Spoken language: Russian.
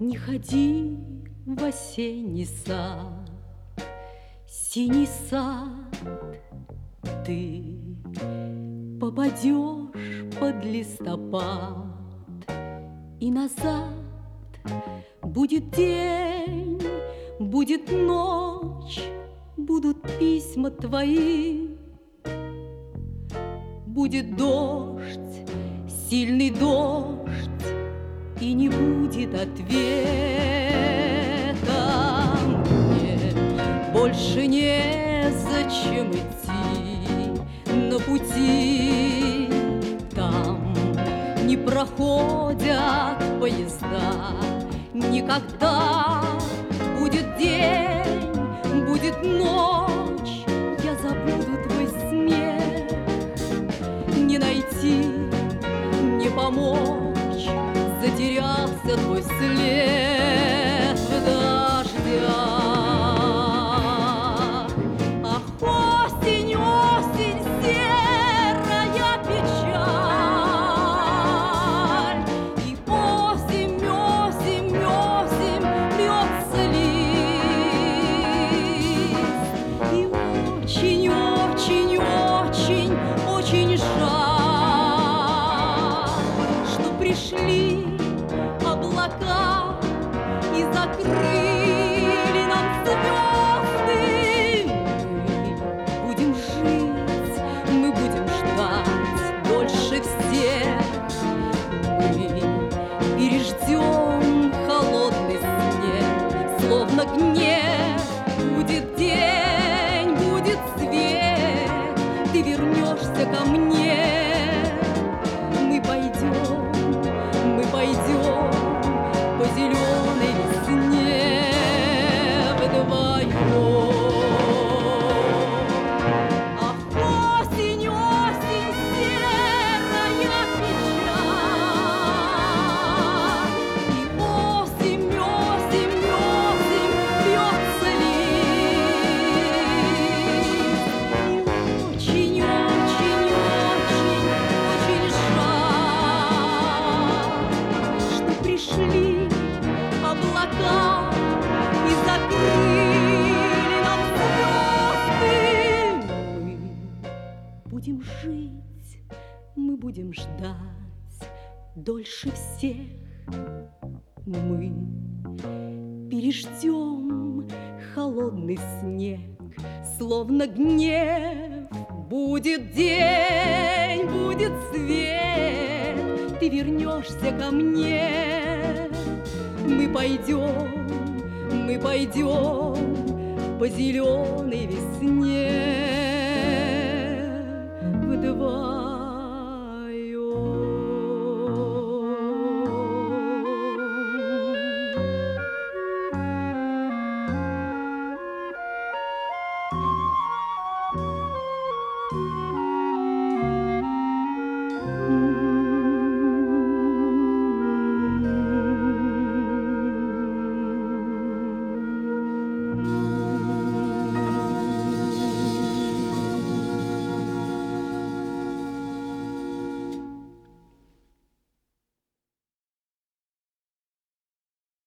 Не ходи в осенний сад, синий сад, ты попадешь под листопад, и назад будет день, будет ночь, будут письма твои, будет дождь, сильный дождь, и не будет ответа. Мне больше незачем идти на пути. Там не проходят поезда. Никогда будет день, будет ночь, я забуду твой смех. Не найти, не помочь, затерялся твой след в дождях. Ах, осень, осень, серая печаль, и осень, осень, осень льется лист, и очень, очень, очень, очень жаль, что пришли облака и закрыли нам звезды. Мы будем жить, мы будем ждать дольше всех. Мы переждем холодный снег, словно гнев. Будет день, будет свет, ты вернешься ко мне. Мы пойдем по зеленой весне вдвоем. Ах, осень, осень, серая печаль, и осень, осень, осень льется лист, и очень, очень, очень, очень жаль, что пришли облака и закрыли нам звезды. Мы будем жить, мы будем ждать дольше всех. Мы переждем холодный снег, словно гнев. Будет день, будет свет, ты вернешься ко мне. Мы пойдем по зеленой весне вдвоем.